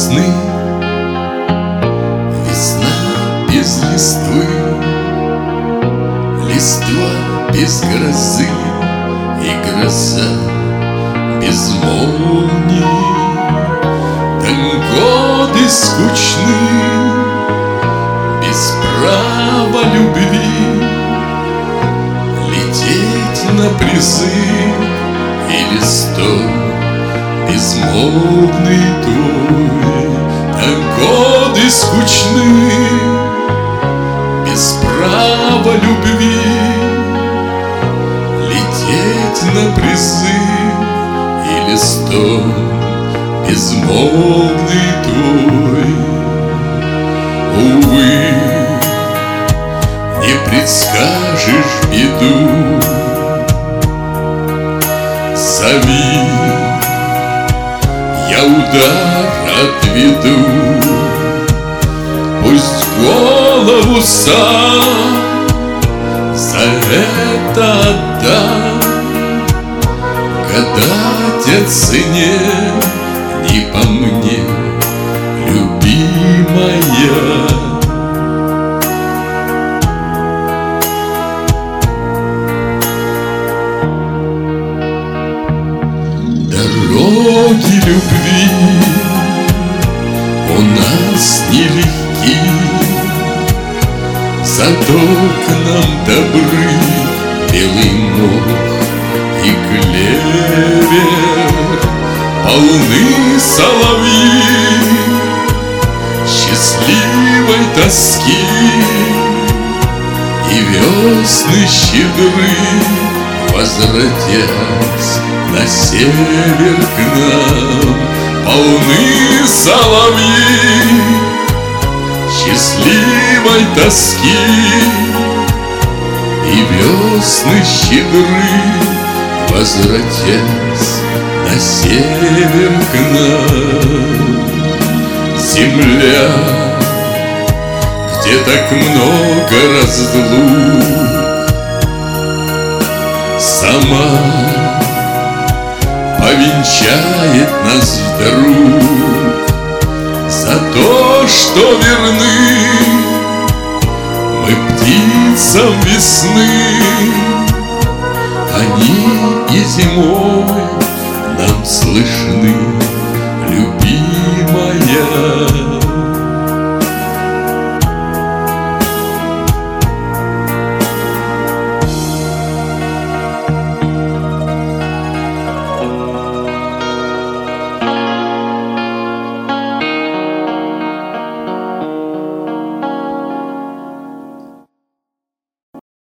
весны, весна без листвы, листва без грозы и гроза без молнии. Так годы скучны, без права любви, лететь на призыв и листок безмолвный твой. Так годы скучны, без права любви, лететь на призыв и листок безмолвный твой. Увы, не предскажешь беду, зови, я удар отведу. Пусть голову сам за это отдам. Гадать о цене не по мне, любимая. Дороги любви у нас нелегки, зато к нам добры белый мох и клевер. Полны соловьи счастливой тоски, и весны щедры, возвратясь на север к нам. Полны соловьи счастливой тоски, и весны щедры, возвратясь на север к нам. Земля, где так много разлук, сама повенчает нас вдруг за то, что верны мы птицам весны. Они и зимой нам слышны.